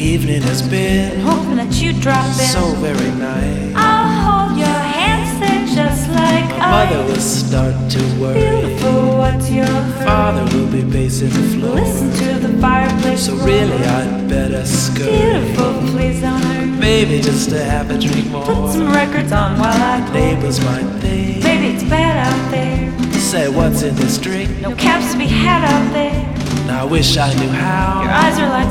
evening has been hoping that you drop in. so very nice. I'll hold your hands, they're just like My mother will start to worry. Beautiful, what's your hurry? Father will be pacing the floor. Listen to the fireplace So roar. really I'd better scurry. Beautiful, please don't hurt me. Maybe just to have a drink more. Put some records on while I pour. Neighbors might think, Baby, it's bad out there. say what's in this drink. No caps to be had out there. Now I wish I knew how. Your eyes are like